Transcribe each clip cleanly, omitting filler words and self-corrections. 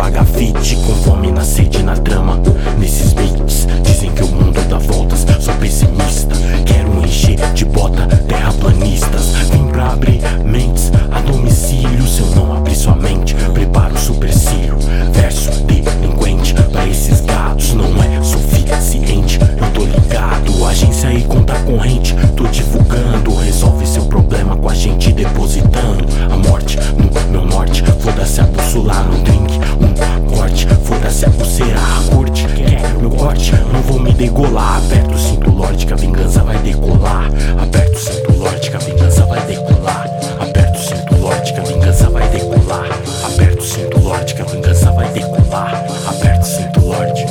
paga fit, com fome na sede, na trama. Nesses beats, dizem que o mundo dá voltas. Sou pessimista, quero encher de bota terraplanistas. Vim pra abrir mentes a domicílio. Se eu não abrir sua mente, preparo o supercílio. Verso delinquente, pra esses gados não é suficiente. Eu tô ligado, agência e conta corrente. Tô divulgando, resolve seu problema com a gente depositando a morte no meu norte. Foda-se a bússola no drink, um corte. Foda-se a pulseira, curte, quer meu corte? Não vou me degolar. Aperta o cinto, Lorde, que a vingança vai decolar. Aperta o cinto, Lorde, que a vingança vai decolar. Aperta o cinto, Lorde, que a vingança vai decolar. Aperta o cinto, Lorde, que a vingança vai decolar. Aperta o cinto, Lorde.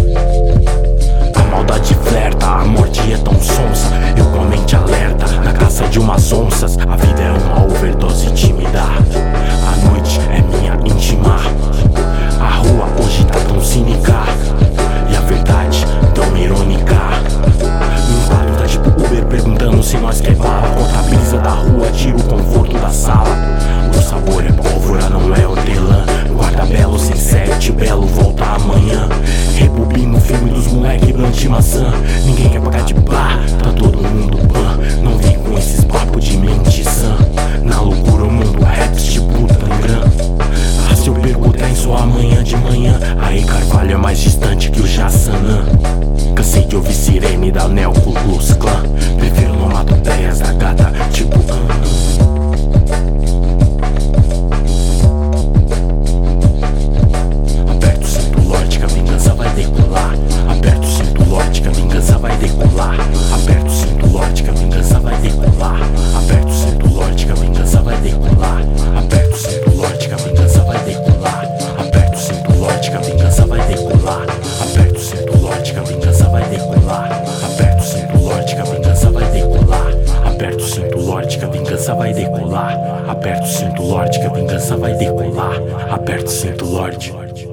A maldade flerta, a morte é tão sonsa. Eu com a mente alerta, na caça de umas onças. A vida é uma overdose de me dar. A noite é minha íntima. A rua hoje tá tão cínica, e a verdade tão irônica. Meu quadro tá tipo Uber perguntando se nós quer bala. Corta a brisa da rua, tira o conforto da sala. O sabor é pólvora, não é hortelã. Guarda belo, sem sete, belo, volta amanhã. Rebobina o filme dos moleque blanche maçã. Ninguém quer pagar de bar, tá todo mundo pan. Não vem com esses papos de mente sã. Na loucura o mundo raps tipo Tangram. Ah, se eu perco o trem só amanhã de manhã. Aí Carvalho é mais distante que o Jassanã. Cansei de ouvir sirene da Neo Ku Klux Klan. Prefiro onomatopeias da gata tipo Aperta o cinto, Lorde, que a vingança vai decolar. Aperta o cinto, Lorde, que a vingança vai decolar. Aperta o cinto, Lorde, que a vingança vai decolar. Aperta o cinto, Lorde, que a vingança vai decolar. Aperta o cinto, Lorde, que a vingança vai decolar. Aperta o cinto, Lorde, que a vingança vai decolar. Aperta o cinto, Lorde, que a vingança vai decolar. Aperta o cinto, Lorde, que a vingança vai decolar. Aperta o cinto, Lorde, que a vingança vai decolar. Aperta o cinto, Lorde, que a vingança vai decolar. Aperta o cinto, Lorde.